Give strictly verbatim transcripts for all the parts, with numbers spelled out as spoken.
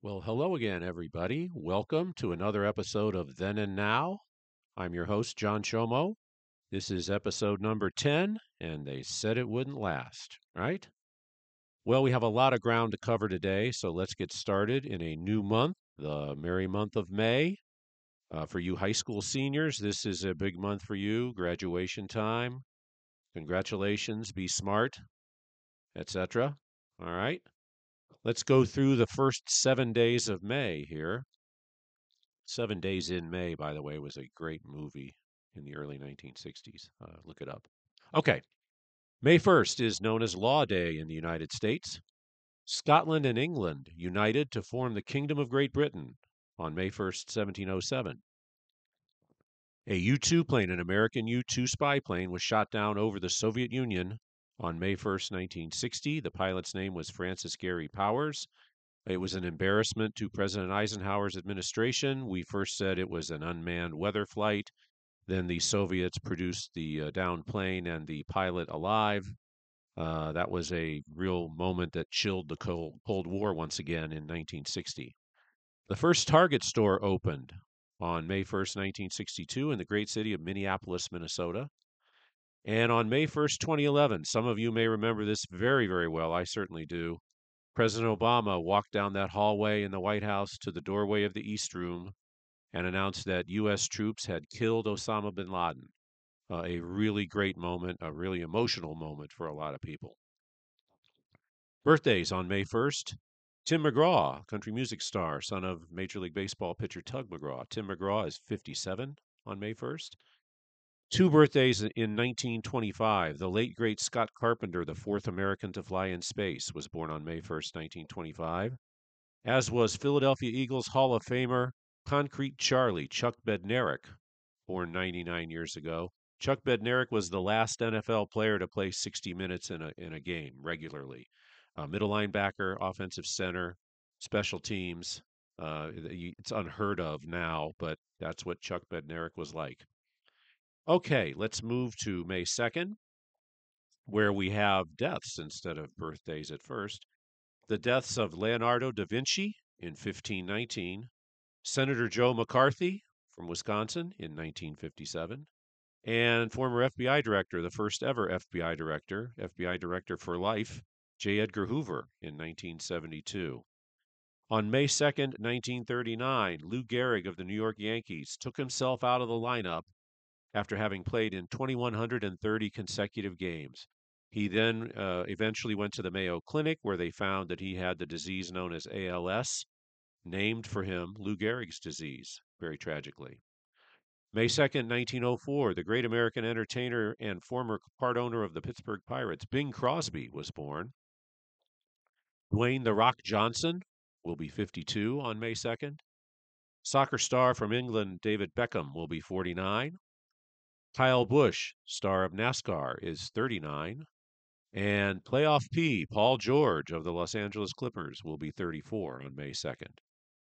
Well, hello again, everybody. Welcome to another episode of Then and Now. I'm your host, John Chomo. This is episode number ten, and they said it wouldn't last, right? Well, we have a lot of ground to cover today, so let's get started in a new month, the merry month of May. Uh, for you high school seniors, this is a big month for you, graduation time. Congratulations, be smart, et cetera. All right, let's go through the first seven days of May here. Seven Days in May, by the way, was a great movie in the early nineteen sixties. Uh, look it up. Okay. May first is known as Law Day in the United States. Scotland and England united to form the Kingdom of Great Britain on May first, seventeen oh seven. A U two plane, an American U two spy plane, was shot down over the Soviet Union on May first, nineteen sixty. The pilot's name was Francis Gary Powers. It was an embarrassment to President Eisenhower's administration. We first said it was an unmanned weather flight. Then the Soviets produced the uh, downed plane and the pilot alive. Uh, that was a real moment that chilled the Cold, Cold War once again in nineteen sixty. The first Target store opened on May first, nineteen sixty-two, in the great city of Minneapolis, Minnesota. And on May first, twenty eleven, some of you may remember this very, very well. I certainly do. President Obama walked down that hallway in the White House to the doorway of the East Room and announced that U S troops had killed Osama bin Laden. Uh, a really great moment, a really emotional moment for a lot of people. Birthdays on May first. Tim McGraw, country music star, son of Major League Baseball pitcher Tug McGraw. Tim McGraw is fifty-seven on May first. Two birthdays in nineteen twenty-five. The late, great Scott Carpenter, the fourth American to fly in space, was born on May first, nineteen twenty-five, as was Philadelphia Eagles Hall of Famer Concrete Charlie, Chuck Bednarik, born ninety-nine years ago. Chuck Bednarik was the last N F L player to play sixty minutes in a, in a game regularly. Uh, middle linebacker, offensive center, special teams. Uh, it's unheard of now, but that's what Chuck Bednarik was like. Okay, let's move to May second, where we have deaths instead of birthdays at first. The deaths of Leonardo da Vinci in fifteen nineteen, Senator Joe McCarthy from Wisconsin in nineteen fifty-seven, and former F B I director, the first ever F B I director, F B I director for life, J. Edgar Hoover in nineteen seventy-two. On May second, nineteen thirty-nine, Lou Gehrig of the New York Yankees took himself out of the lineup after having played in two thousand one hundred thirty consecutive games. He then uh, eventually went to the Mayo Clinic, where they found that he had the disease known as A L S, named for him Lou Gehrig's disease, very tragically. May second, nineteen oh four, the great American entertainer and former part owner of the Pittsburgh Pirates, Bing Crosby, was born. Dwayne "The Rock" Johnson will be fifty-two on May second. Soccer star from England, David Beckham, will be forty-nine. Kyle Busch, star of NASCAR, is thirty-nine. And playoff P, Paul George of the Los Angeles Clippers, will be thirty-four on May second.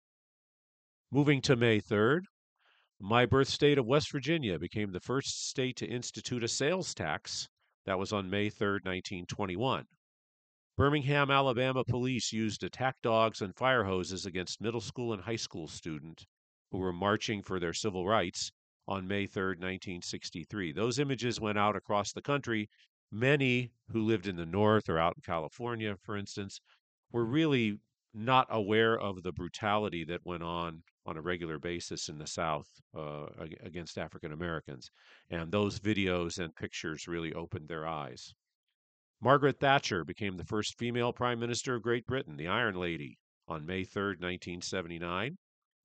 Moving to May third, my birth state of West Virginia became the first state to institute a sales tax. That was on May third, nineteen twenty-one. Birmingham, Alabama police used attack dogs and fire hoses against middle school and high school students who were marching for their civil rights on May third, nineteen sixty-three. Those images went out across the country. Many who lived in the North or out in California, for instance, were really not aware of the brutality that went on on a regular basis in the South uh, against African Americans. And those videos and pictures really opened their eyes. Margaret Thatcher became the first female Prime Minister of Great Britain, the Iron Lady, on May third, nineteen seventy-nine.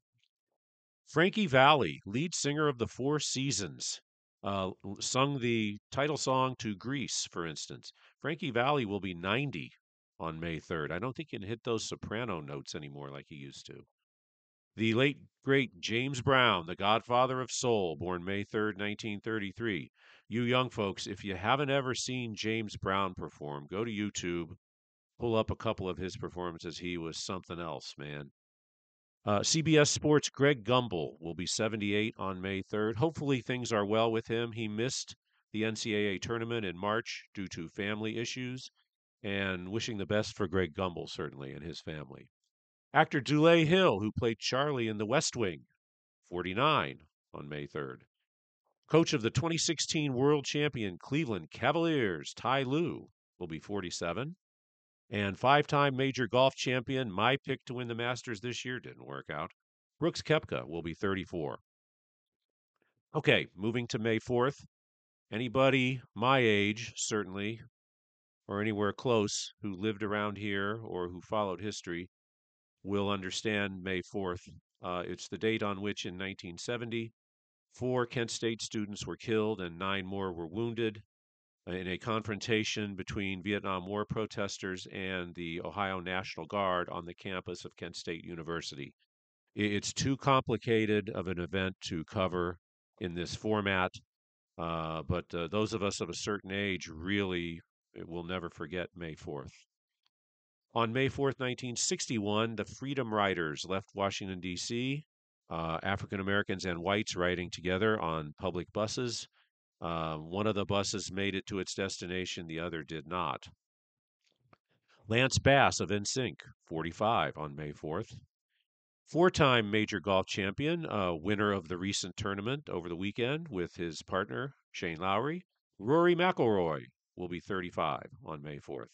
Frankie Valli, lead singer of the Four Seasons, uh, sung the title song to Grease, for instance. Frankie Valli will be ninety on May third. I don't think he can hit those soprano notes anymore like he used to. The late, great James Brown, the godfather of soul, born May third, nineteen thirty-three. You young folks, if you haven't ever seen James Brown perform, go to YouTube, pull up a couple of his performances. He was something else, man. Uh, C B S Sports' Greg Gumbel will be seventy-eight on May third. Hopefully things are well with him. He missed the N C double A tournament in March due to family issues, and wishing the best for Greg Gumbel, certainly, and his family. Actor Dule Hill, who played Charlie in The West Wing, forty-nine on May third. Coach of the twenty sixteen world champion Cleveland Cavaliers, Ty Lue, will be forty-seven. And five-time major golf champion, my pick to win the Masters this year, didn't work out, Brooks Koepka, will be thirty-four. Okay, moving to May fourth. Anybody my age, certainly, or anywhere close, who lived around here or who followed history will understand May fourth. Uh, it's the date on which, in nineteen seventy, four Kent State students were killed and nine more were wounded in a confrontation between Vietnam War protesters and the Ohio National Guard on the campus of Kent State University. It's too complicated of an event to cover in this format, uh, but uh, those of us of a certain age really will never forget May fourth. On May fourth, nineteen sixty-one, the Freedom Riders left Washington, D C, uh, African Americans and whites riding together on public buses. Uh, one of the buses made it to its destination, the other did not. Lance Bass of N Sync, forty-five on May fourth. Four-time major golf champion, uh, winner of the recent tournament over the weekend with his partner, Shane Lowry, Rory McIlroy, will be thirty-five on May fourth.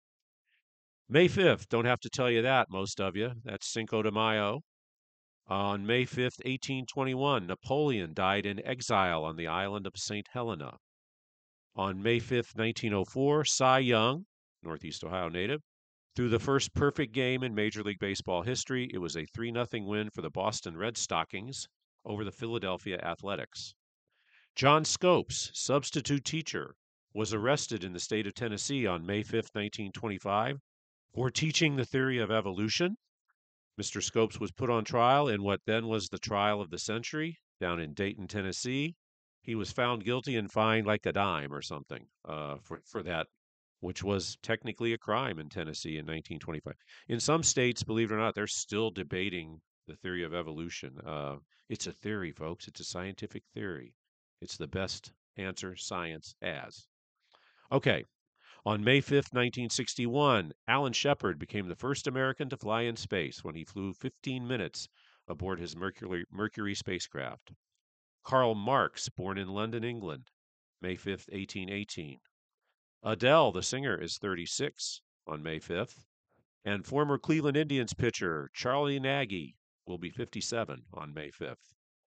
May fifth, don't have to tell you that, most of you. That's Cinco de Mayo. On May fifth, eighteen twenty-one, Napoleon died in exile on the island of Saint Helena. On May fifth, nineteen oh four, Cy Young, Northeast Ohio native, threw the first perfect game in Major League Baseball history. It was a three nothing win for the Boston Red Stockings over the Philadelphia Athletics. John Scopes, substitute teacher, was arrested in the state of Tennessee on May fifth, nineteen twenty-five, for teaching the theory of evolution. Mister Scopes was put on trial in what then was the trial of the century down in Dayton, Tennessee. He was found guilty and fined like a dime or something uh, for, for that, which was technically a crime in Tennessee in nineteen twenty-five. In some states, believe it or not, they're still debating the theory of evolution. Uh, it's a theory, folks. It's a scientific theory. It's the best answer science has. Okay. On May fifth, nineteen sixty-one, Alan Shepard became the first American to fly in space when he flew fifteen minutes aboard his Mercury, Mercury spacecraft. Karl Marx, born in London, England, May fifth, eighteen eighteen. Adele, the singer, is thirty-six on May fifth. And former Cleveland Indians pitcher Charlie Nagy will be fifty-seven on May fifth.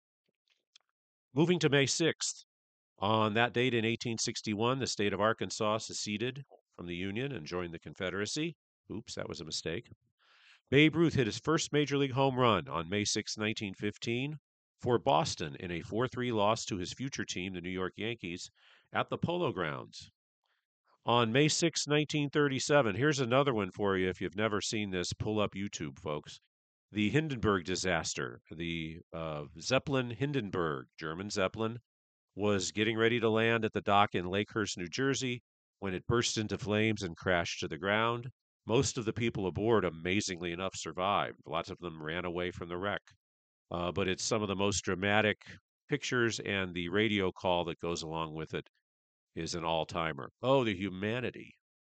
Moving to May sixth. On that date in eighteen sixty-one, the state of Arkansas seceded from the Union and joined the Confederacy. Oops, that was a mistake. Babe Ruth hit his first major league home run on May sixth, nineteen fifteen, for Boston in a four three loss to his future team, the New York Yankees, at the Polo Grounds. On May sixth, nineteen thirty-seven, here's another one for you. If you've never seen this, pull up YouTube, folks. The Hindenburg disaster. The uh, Zeppelin Hindenburg, German Zeppelin, was getting ready to land at the dock in Lakehurst, New Jersey, when it burst into flames and crashed to the ground. Most of the people aboard, amazingly enough, survived. Lots of them ran away from the wreck. Uh, but it's some of the most dramatic pictures, and the radio call that goes along with it is an all-timer. Oh, the humanity.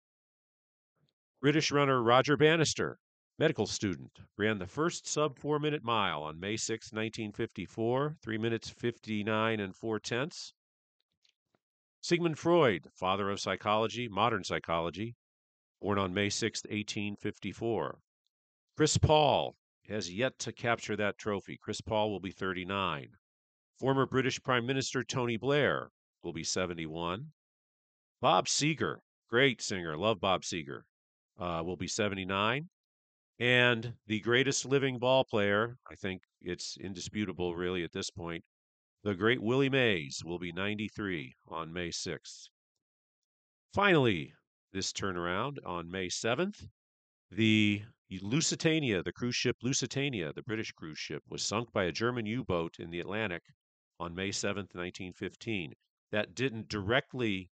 British runner Roger Bannister, medical student, ran the first sub-four-minute mile on May sixth, nineteen fifty-four, three minutes fifty-nine and four tenths. Sigmund Freud, father of psychology, modern psychology, born on May sixth, eighteen fifty-four. Chris Paul has yet to capture that trophy. Chris Paul will be thirty-nine. Former British Prime Minister Tony Blair will be seventy-one. Bob Seger, great singer, love Bob Seger, uh, will be seventy-nine. And the greatest living ball player, I think it's indisputable really at this point, the great Willie Mays will be ninety-three on May sixth. Finally, this turnaround on May seventh, the Lusitania, the cruise ship Lusitania, the British cruise ship, was sunk by a German U-boat in the Atlantic on May seventh, nineteen fifteen. That didn't directly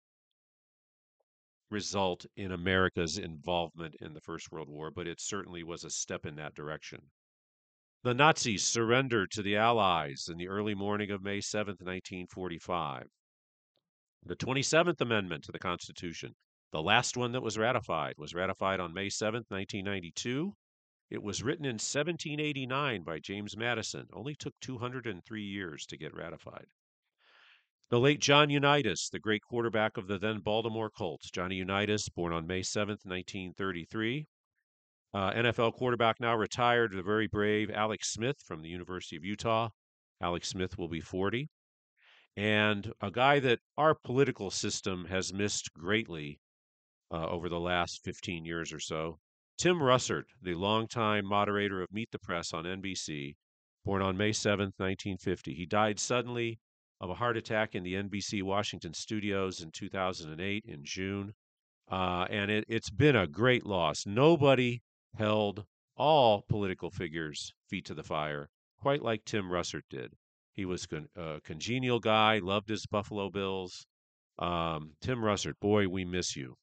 result in America's involvement in the First World War, but it certainly was a step in that direction. The Nazis surrendered to the Allies in the early morning of May seventh, nineteen forty-five. The twenty-seventh Amendment to the Constitution, the last one that was ratified, was ratified on May seventh, nineteen ninety-two. It was written in seventeen eighty-nine by James Madison. Only took two hundred three years to get ratified. The late John Unitas, the great quarterback of the then Baltimore Colts. Johnny Unitas, born on May seventh, nineteen thirty-three. Uh, N F L quarterback now retired, the very brave Alex Smith from the University of Utah. Alex Smith will be forty. And a guy that our political system has missed greatly uh, over the last fifteen years or so. Tim Russert, the longtime moderator of Meet the Press on N B C, born on May seventh, nineteen fifty. He died suddenly of a heart attack in the N B C Washington studios in two thousand eight in June. Uh, and it, it's been a great loss. Nobody held all political figures' feet to the fire quite like Tim Russert did. He was con- a congenial guy, loved his Buffalo Bills. Um, Tim Russert, boy, we miss you.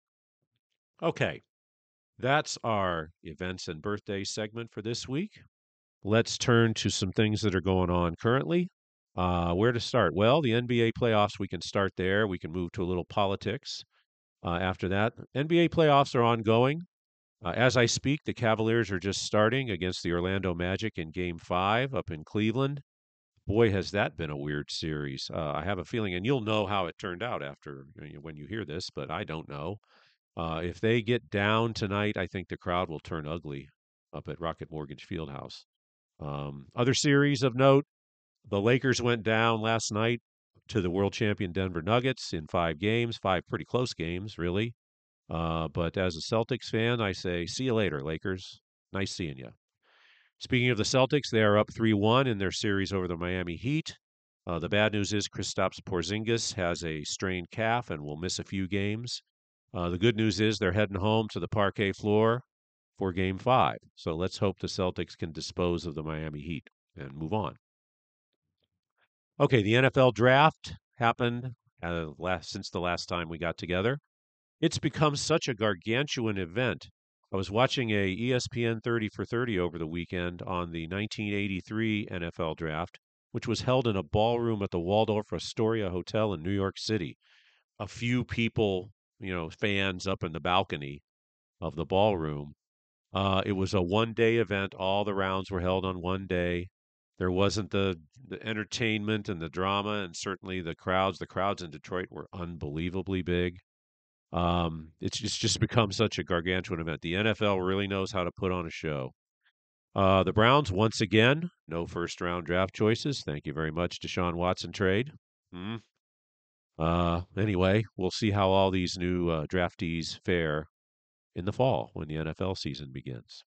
Okay, that's our events and birthday segment for this week. Let's turn to some things that are going on currently. Uh, where to start? Well, the N B A playoffs, we can start there. We can move to a little politics uh, after that. N B A playoffs are ongoing. Uh, as I speak, the Cavaliers are just starting against the Orlando Magic in Game Five up in Cleveland. Boy, has that been a weird series. Uh, I have a feeling, and you'll know how it turned out after you know, when you hear this, but I don't know. Uh, if they get down tonight, I think the crowd will turn ugly up at Rocket Mortgage Fieldhouse. Um, other series of note: the Lakers went down last night to the world champion Denver Nuggets in five games, five pretty close games, really. Uh, but as a Celtics fan, I say, see you later, Lakers. Nice seeing you. Speaking of the Celtics, they are up three one in their series over the Miami Heat. Uh, the bad news is Kristaps Porzingis has a strained calf and will miss a few games. Uh, the good news is they're heading home to the parquet floor for Game Five. So let's hope the Celtics can dispose of the Miami Heat and move on. Okay, the N F L draft happened uh, last since the last time we got together. It's become such a gargantuan event. I was watching a E S P N thirty for thirty over the weekend on the nineteen eighty-three N F L draft, which was held in a ballroom at the Waldorf Astoria Hotel in New York City. A few people, you know, fans up in the balcony of the ballroom. Uh, it was a one-day event. All the rounds were held on one day. There wasn't the the entertainment and the drama, and certainly the crowds. The crowds in Detroit were unbelievably big. Um, it's just, just become such a gargantuan event. The N F L really knows how to put on a show. Uh, the Browns, once again, no first round draft choices. Thank you very much, Deshaun Watson trade. Hmm. Uh, anyway, we'll see how all these new uh, draftees fare in the fall when the N F L season begins.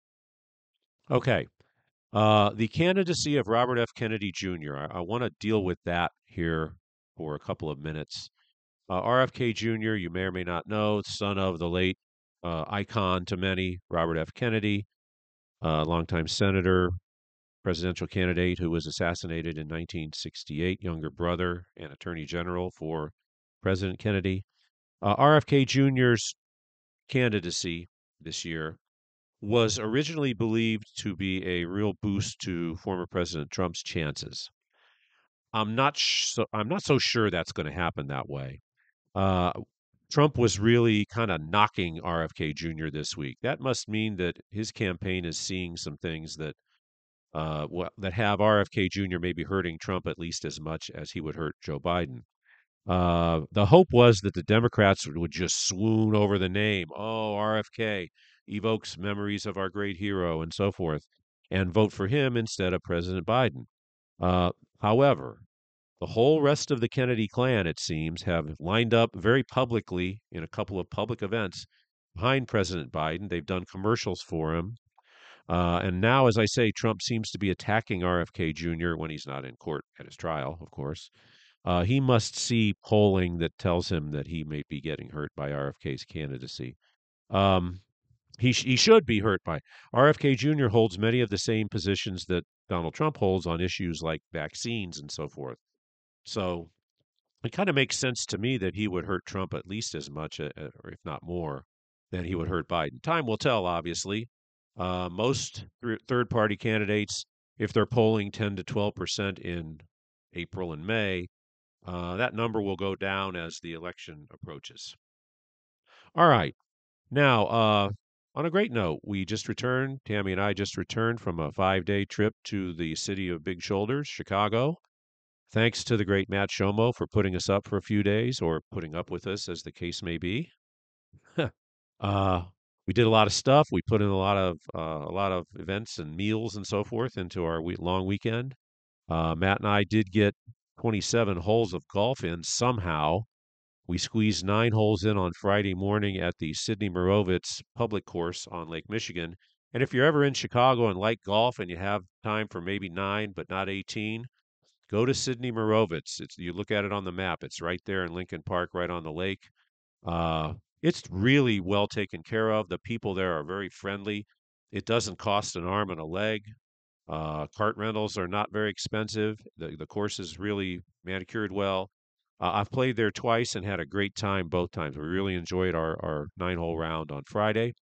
Okay. Uh, the candidacy of Robert F. Kennedy Junior I, I want to deal with that here for a couple of minutes. Uh, R F K Junior, you may or may not know, son of the late uh, icon to many, Robert F. Kennedy, uh, longtime senator, presidential candidate who was assassinated in nineteen sixty-eight, younger brother and attorney general for President Kennedy. Uh, R F K Junior's candidacy this year was originally believed to be a real boost to former President Trump's chances. I'm not sh- so, I'm not so sure that's going to happen that way. Uh, Trump was really kind of knocking R F K Junior this week. That must mean that his campaign is seeing some things that uh, well, that have R F K Junior maybe hurting Trump at least as much as he would hurt Joe Biden. Uh, the hope was that the Democrats would just swoon over the name. Oh, R F K evokes memories of our great hero and so forth, and vote for him instead of President Biden. Uh, however, the whole rest of the Kennedy clan, it seems, have lined up very publicly in a couple of public events behind President Biden. They've done commercials for him. Uh, and now, as I say, Trump seems to be attacking R F K Junior when he's not in court at his trial, of course. Uh, he must see polling that tells him that he may be getting hurt by R F K's candidacy. Um, he, sh- he should be hurt by. R F K Junior holds many of the same positions that Donald Trump holds on issues like vaccines and so forth. So it kind of makes sense to me that he would hurt Trump at least as much, uh, uh, or if not more, than he would hurt Biden. Time will tell, obviously. Uh, most th- third party candidates, if they're polling ten to twelve percent in April and May, uh, that number will go down as the election approaches. All right. Now, uh, On a great note, we just returned, Tammy and I just returned from a five day trip to the city of Big Shoulders, Chicago. Thanks to the great Matt Shomo for putting us up for a few days or putting up with us, as the case may be. uh, we did a lot of stuff. We put in a lot of uh, a lot of events and meals and so forth into our we- long weekend. Uh, Matt and I did get twenty-seven holes of golf in somehow. We squeezed nine holes in on Friday morning at the Sidney Morovitz public course on Lake Michigan. And if you're ever in Chicago and like golf and you have time for maybe nine but not eighteen, go to Sidney Morovitz. It's, you look at it on the map. It's right there in Lincoln Park, right on the lake. Uh, it's really well taken care of. The people there are very friendly. It doesn't cost an arm and a leg. Uh, cart rentals are not very expensive. The the course is really manicured well. Uh, I've played there twice and had a great time both times. We really enjoyed our our nine hole round on Friday.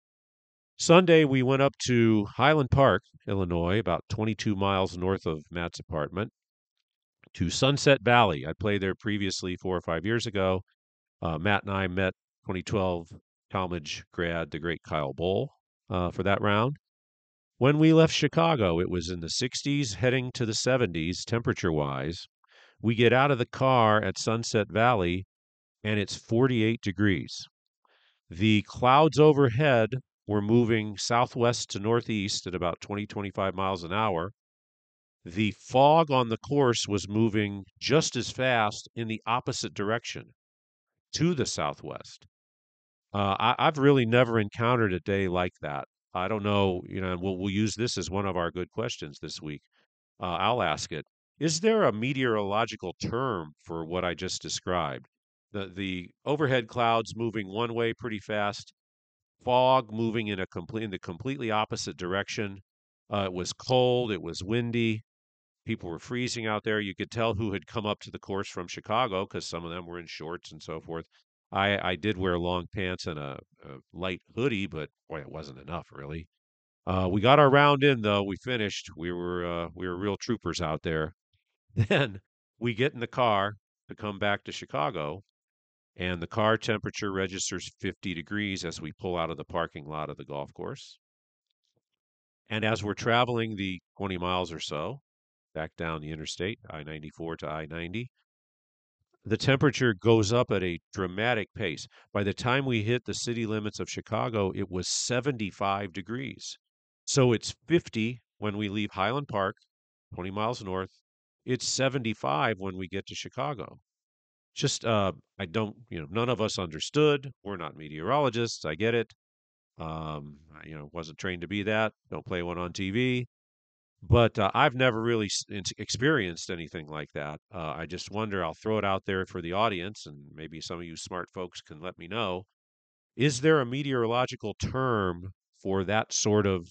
Sunday we went up to Highland Park, Illinois, about twenty-two miles north of Matt's apartment, to Sunset Valley. I played there previously four or five years ago. Uh, Matt and I met twenty twelve Talmadge grad, the great Kyle Bowl, uh, for that round. When we left Chicago, it was in the sixties, heading to the seventies, temperature wise. We get out of the car at Sunset Valley, and it's forty-eight degrees. The clouds overhead were moving southwest to northeast at about twenty, twenty-five miles an hour. The fog on the course was moving just as fast in the opposite direction to the southwest. Uh, I, I've really never encountered a day like that. I don't know, you know, and we'll, we'll use this as one of our good questions this week. Uh, I'll ask it. Is there a meteorological term for what I just described? The the overhead clouds moving one way pretty fast, fog moving in a complete in the completely opposite direction. Uh, it was cold, it was windy, people were freezing out there. You could tell who had come up to the course from Chicago because some of them were in shorts and so forth. I, I did wear long pants and a, a light hoodie, but boy, it wasn't enough really. Uh, we got our round in though. We finished. We were uh, we were real troopers out there. Then we get in the car to come back to Chicago, and the car temperature registers fifty degrees as we pull out of the parking lot of the golf course. And as we're traveling the twenty miles or so back down the interstate, I ninety-four to I ninety, the temperature goes up at a dramatic pace. By the time we hit the city limits of Chicago, it was seventy-five degrees. So it's fifty when we leave Highland Park, twenty miles north. It's seventy-five when we get to Chicago. Just, uh, I don't, you know, none of us understood. We're not meteorologists. I get it. Um, I, you know, wasn't trained to be that. Don't play one on T V. But uh, I've never really s- ins- experienced anything like that. Uh, I just wonder, I'll throw it out there for the audience, and maybe some of you smart folks can let me know. Is there a meteorological term for that sort of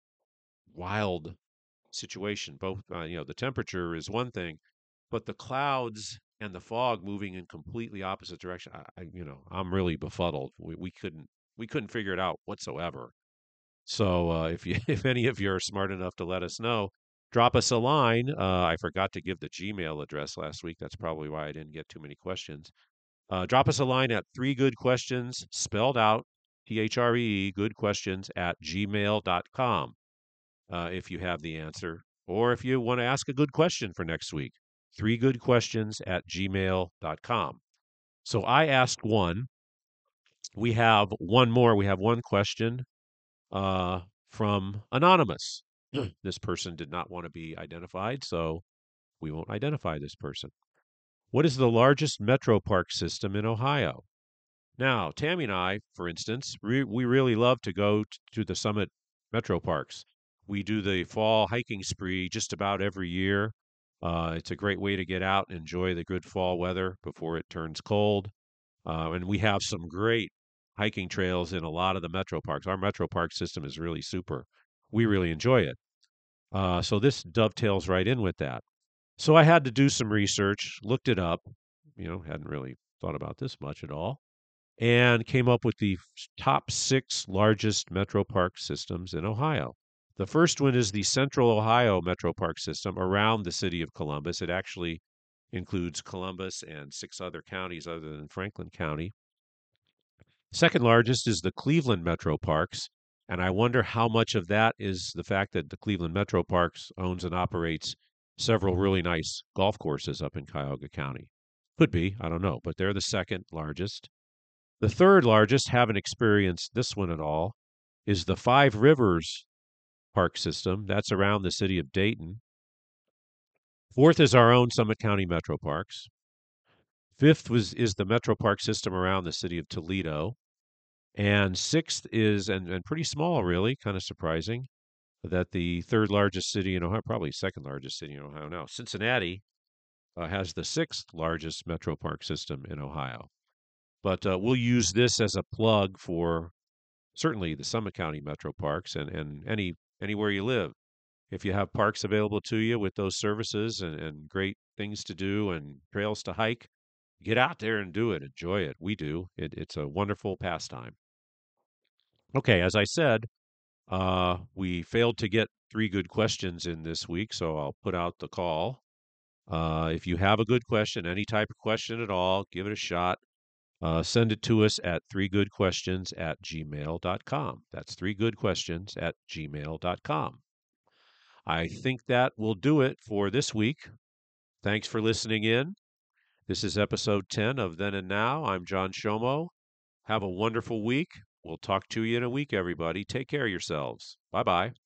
wild situation? Both, uh, you know, the temperature is one thing, but the clouds and the fog moving in completely opposite direction. I, I you know, I'm really befuddled. We, we couldn't we couldn't figure it out whatsoever. So uh, if you if any of you are smart enough to let us know, drop us a line. Uh, I forgot to give the Gmail address last week. That's probably why I didn't get too many questions. Uh, drop us a line at three good questions spelled out, T H R E E, good questions at gmail dot com uh, if you have the answer, or if you want to ask a good question for next week. Three good questions at gmail dot com. So I asked one. We have one more. We have one question uh, from Anonymous. This person did not want to be identified, so we won't identify this person. What is the largest metro park system in Ohio? Now, Tammy and I, for instance, we, we really love to go t- to the Summit Metro Parks. We do the fall hiking spree just about every year. Uh, it's a great way to get out and enjoy the good fall weather before it turns cold. Uh, and we have some great hiking trails in a lot of the metro parks. Our metro park system is really super. We really enjoy it. Uh, so this dovetails right in with that. So I had to do some research, looked it up, you know, hadn't really thought about this much at all, and came up with the f- top six largest metro park systems in Ohio. The first one is the Central Ohio Metro Park System around the city of Columbus. It actually includes Columbus and six other counties other than Franklin County. Second largest is the Cleveland Metro Parks, and I wonder how much of that is the fact that the Cleveland Metro Parks owns and operates several really nice golf courses up in Cuyahoga County. Could be, I don't know, but they're the second largest. The third largest, haven't experienced this one at all, is the Five Rivers Park System. That's around the city of Dayton. Fourth is our own Summit County Metro Parks. Fifth was is the Metro Park System around the city of Toledo. And sixth is, and, and pretty small, really, kind of surprising, that the third largest city in Ohio, probably second largest city in Ohio now, Cincinnati, uh, has the sixth largest Metro Park System in Ohio. But uh, we'll use this as a plug for certainly the Summit County Metro Parks and, and any anywhere you live. If you have parks available to you with those services and, and great things to do and trails to hike, get out there and do it. Enjoy it. We do. It, it's a wonderful pastime. Okay, as I said, uh, we failed to get three good questions in this week, so I'll put out the call. Uh, if you have a good question, any type of question at all, give it a shot. Uh, send it to us at three good questions at gmail dot com. That's three good questions at gmail dot com. I think that will do it for this week. Thanks for listening in. This is episode ten of Then and Now. I'm John Shomo. Have a wonderful week. We'll talk to you in a week, everybody. Take care of yourselves. Bye bye.